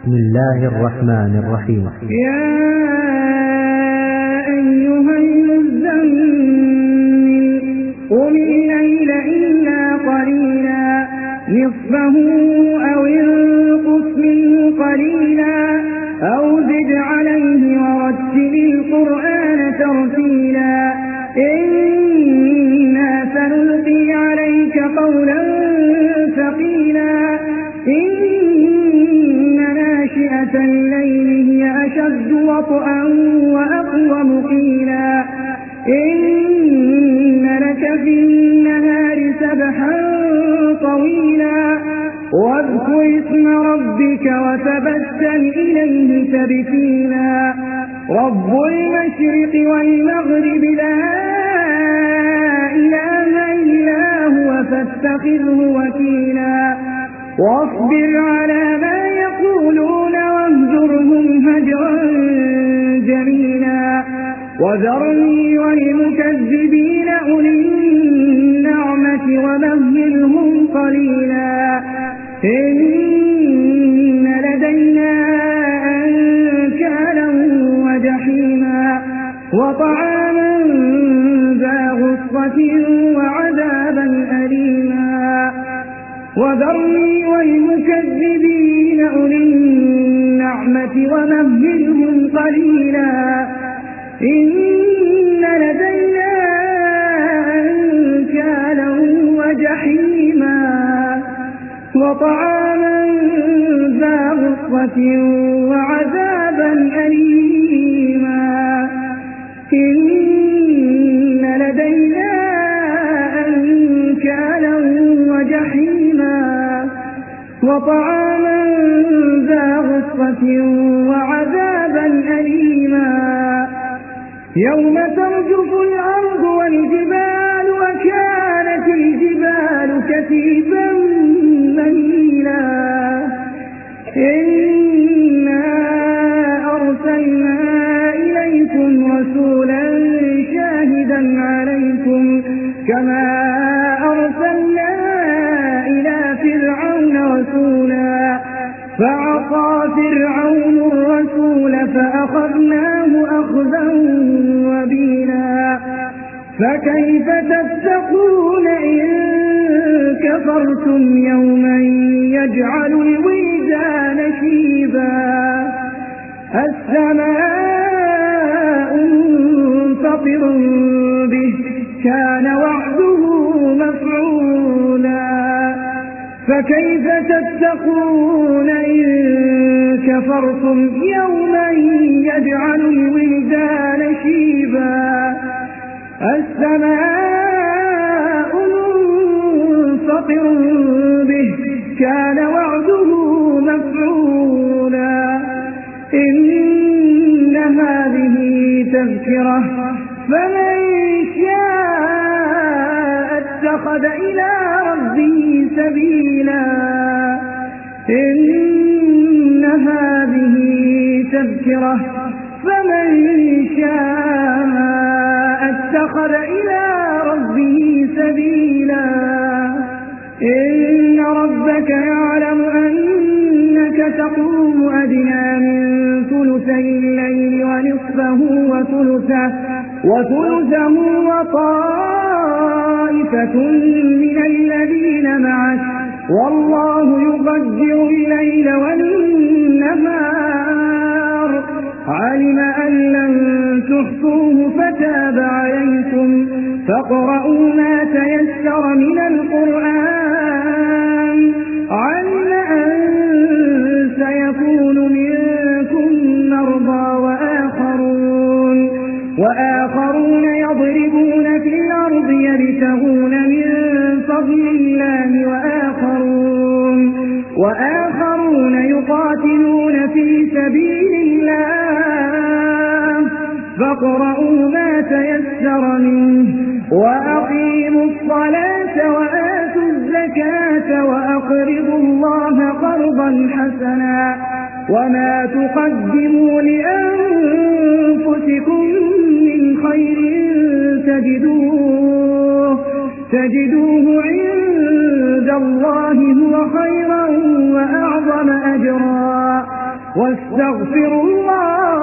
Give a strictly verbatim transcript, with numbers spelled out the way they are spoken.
بسم الله الرحمن الرحيم. يا أيها المزمل قم الليل إلا قليلا نصفه أو انقص منه قليلا أو زد عليه ورتل القرآن ترتيلا إنا سنلقي عليك قولا ثقيلا إن ناشئة الليل هي أشد وطئا وأقوم قيلا إن لك في النهار سبحا طويلا واذكر اسم ربك وتبتل إليه تبتيلا رب المشرق والمغرب لا إله إلا هو فاتخذه وكيلا واصبر على ما يقولون واهجرهم هجرا جميلا وذرني والمكذبين أولي النعمة ومهلهم قليلا إن لدينا أنكالا وجحيما وطعاما ذا غصة وعذابا أليما وذرني والمكذبين أولي النعمة ومهلهم قليلا إن لدينا أنكالا وجحيما وطعاما ذا غصة وعذابا أليما إن لدينا أنكالا وجحيما وطعاما ذا غصة وعذابا أليما يوم ترجف الأرض والجبال وكانت الجبال كثيبا مهيلا إنا أرسلنا إليكم رسولا شاهدا عليكم كما أرسلنا إلى فرعون رسولا فعصى فرعون الرسول فأخذناه أخذا وبيلا فكيف تتقون إن كفرتم يوما يجعل الولدان شيبا السماء منفطر به كان وعده مفعولا فكيف تتقون إن كفرتم يوما يجعل الولدان شيبا السماء منفطر به كان وعده مفعولا إن هذه تذكرة فمن شاء اتخذ إلى ربه سبيلا إن هذه تذكرة فمن شاء اتخذ إلى ربه سبيلا إن ربك يعلم أنك تقوم أدنى من ثلثي الليل ونصفه وثلثه وثلثه وطائفة من الذين معك والله يقدر الليل والنهار علم أن لن تحصوه فتاب عليكم فاقرؤوا ما تيسر من القرآن علم أن سيكون منكم مرضى وآخرون وآخرون يضربون في الأرض يبتغون من فضل الله وآخرون وآخرون يقاتلون في سبيل الله فاقرؤوا ما تيسر منه وأقيموا الصلاة وآتوا الزكاة وأقرضوا الله قرضا حسنا وما تقدموا لأنفسكم من خير تجدوه تجدوه عند الله هو خيرا وأعظم أجرا واستغفروا الله